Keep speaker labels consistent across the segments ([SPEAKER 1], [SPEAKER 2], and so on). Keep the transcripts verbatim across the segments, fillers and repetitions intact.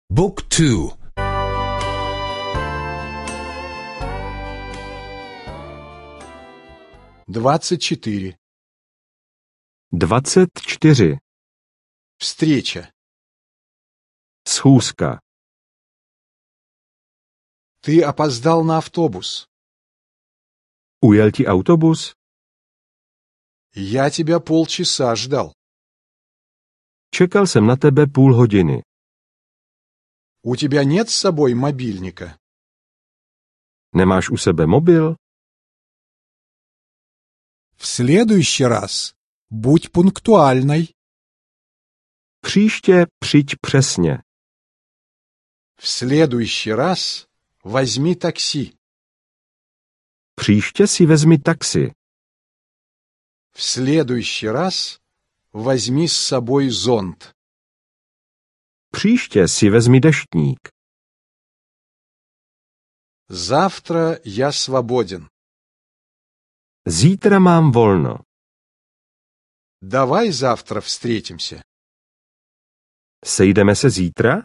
[SPEAKER 1] Book two.
[SPEAKER 2] Двадцать четыре.
[SPEAKER 3] Dvacet čtyři.
[SPEAKER 2] Встреча.
[SPEAKER 3] Schůzka.
[SPEAKER 2] Ты опоздал на автобус.
[SPEAKER 3] Ujel ti autobus?
[SPEAKER 2] Я тебя полчаса ждал.
[SPEAKER 3] Čekal jsem na tebe půl hodiny.
[SPEAKER 2] У тебя нет с собой мобильника?
[SPEAKER 3] Nemáš u sebe mobil?
[SPEAKER 2] В следующий раз будь пунктуальной.
[SPEAKER 3] Příště přijď přesně.
[SPEAKER 2] В следующий раз возьми такси.
[SPEAKER 3] Příště si vezmi taxi.
[SPEAKER 2] В следующий раз возьми с собой зонт.
[SPEAKER 3] Příště si vezmi deštník.
[SPEAKER 2] Завтра я свободен.
[SPEAKER 3] Zítra mám volno.
[SPEAKER 2] Давай завтра встретимся.
[SPEAKER 3] Sejdeme se zítra?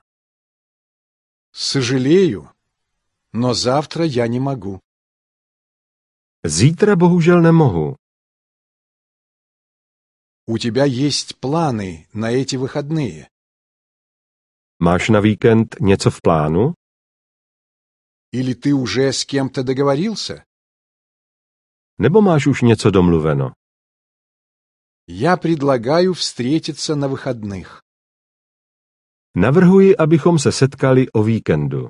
[SPEAKER 2] Сожалею, но завтра я не могу.
[SPEAKER 3] Zítra bohužel nemohu.
[SPEAKER 2] У тебя есть планы на эти выходные?
[SPEAKER 3] Máš na víkend něco v plánu?
[SPEAKER 2] Или ты уже с кем-то договорился?
[SPEAKER 3] Nebo máš už něco domluveno?
[SPEAKER 2] Я предлагаю встретиться на выходных.
[SPEAKER 3] Navrhuji, abychom se setkali o víkendu.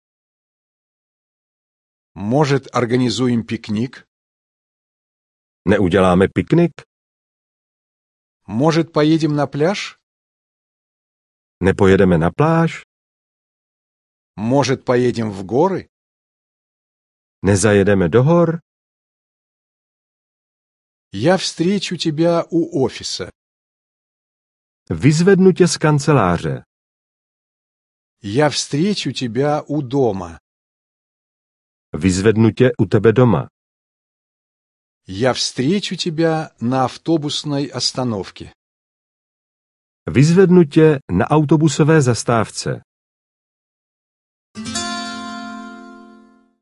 [SPEAKER 2] Может, организуем пикник?
[SPEAKER 3] Neuděláme piknik?
[SPEAKER 2] Может, поедем на пляж?
[SPEAKER 3] Nepojedeme na pláž?
[SPEAKER 2] Может, поедем в горы?
[SPEAKER 3] Nezajedeme do hor?
[SPEAKER 2] Я встречу тебя у офиса.
[SPEAKER 3] Vyzvednu tě z kanceláře.
[SPEAKER 2] Я встречу тебя у дома.
[SPEAKER 3] Vyzvednu tě u tebe doma.
[SPEAKER 2] Я встречу тебя на автобусной остановке.
[SPEAKER 3] Vyzvednu tě na autobusové zastávce.